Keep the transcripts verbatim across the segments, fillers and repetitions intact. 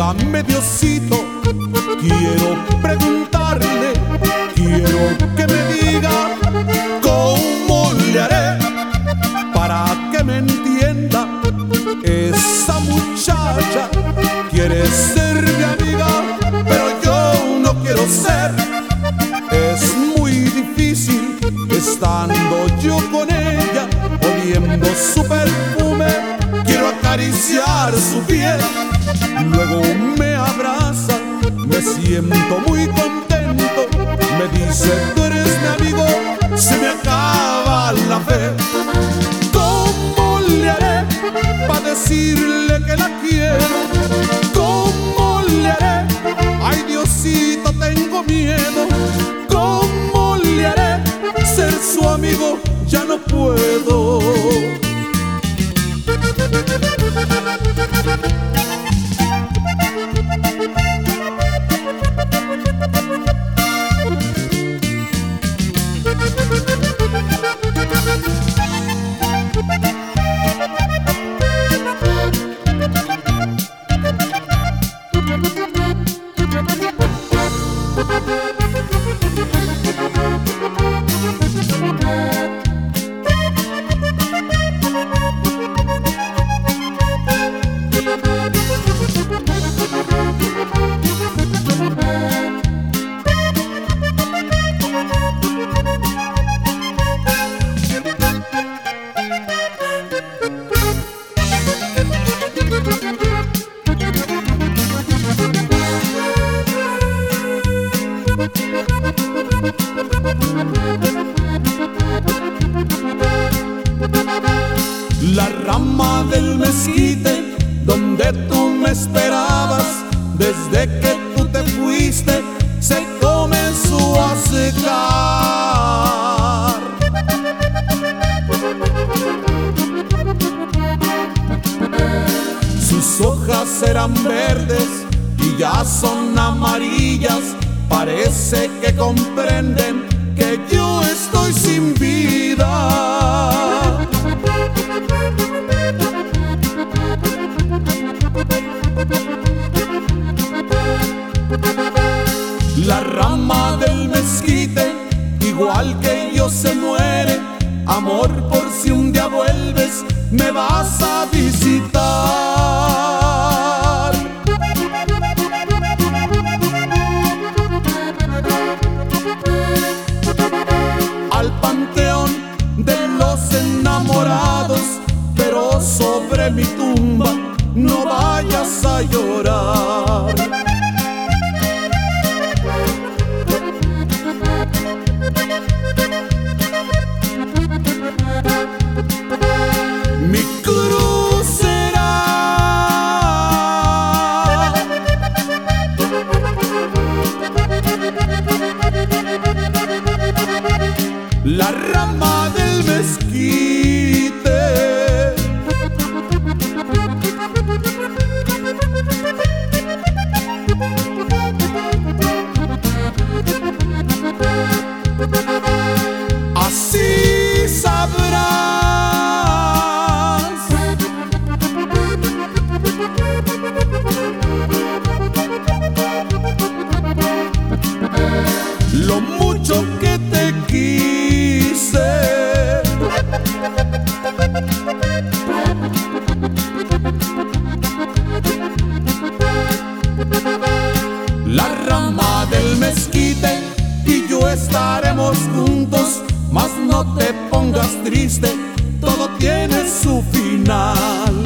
Óigame, Diosito, quiero preguntarle, quiero que me diga cómo le haré para que me entienda. Esa muchacha quiere ser mi amiga, pero yo no quiero ser. Es muy difícil estando yo con ella, oliendo su perfume. Quiero acariciar su piel, luego me abraza, me siento muy contento. Me dice: tú eres mi amigo, se me acaba la fe. ¿Cómo le haré para decirle que la quiero? ¿Cómo le haré? Ay, Diosito, tengo miedo. ¿Cómo le haré? Ser su amigo ya no puedo. La rama del mezquite donde tú me esperabas, desde que tú te fuiste se comenzó a secar. Sus hojas eran verdes y ya son amarillas. Parece que comprenden que yo estoy sin vida. La rama del mezquite, igual que yo, se muere. Amor, por si un día vuelves, me vas a visitar. Al panteón de los enamorados, pero sobre mi tumba no vayas a llorar. Mi cruz será la rama del mezquite. Así sabrás lo mucho que te quise. La rama del mezquite y yo estaremos juntos, mas no te pongas triste, todo tiene su final.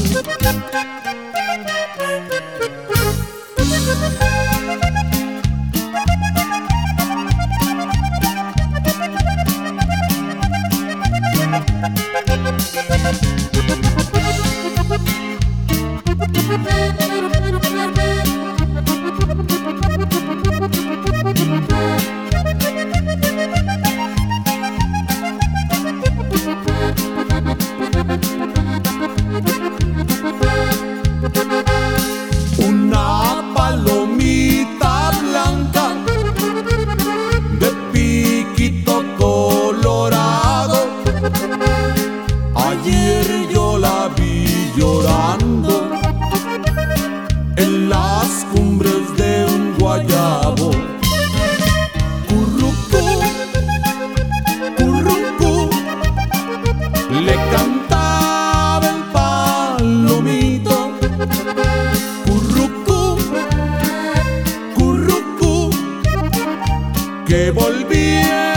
sabor. Currucú, currucú, le cantaba el palomito. Currucú, currucú, que volvía